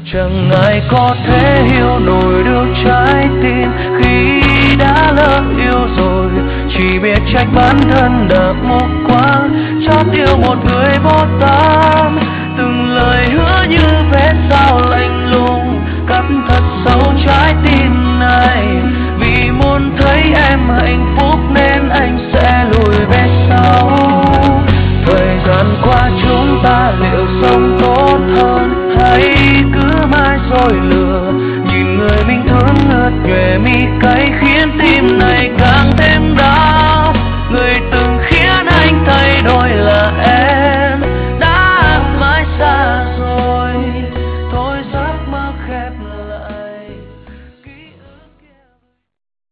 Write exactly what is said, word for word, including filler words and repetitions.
Chẳng ai có thể hiểu nổi được trái tim khi đã lỡ yêu rồi. Chỉ biết trách bản thân đã mù quáng chót yêu một người vô tâm.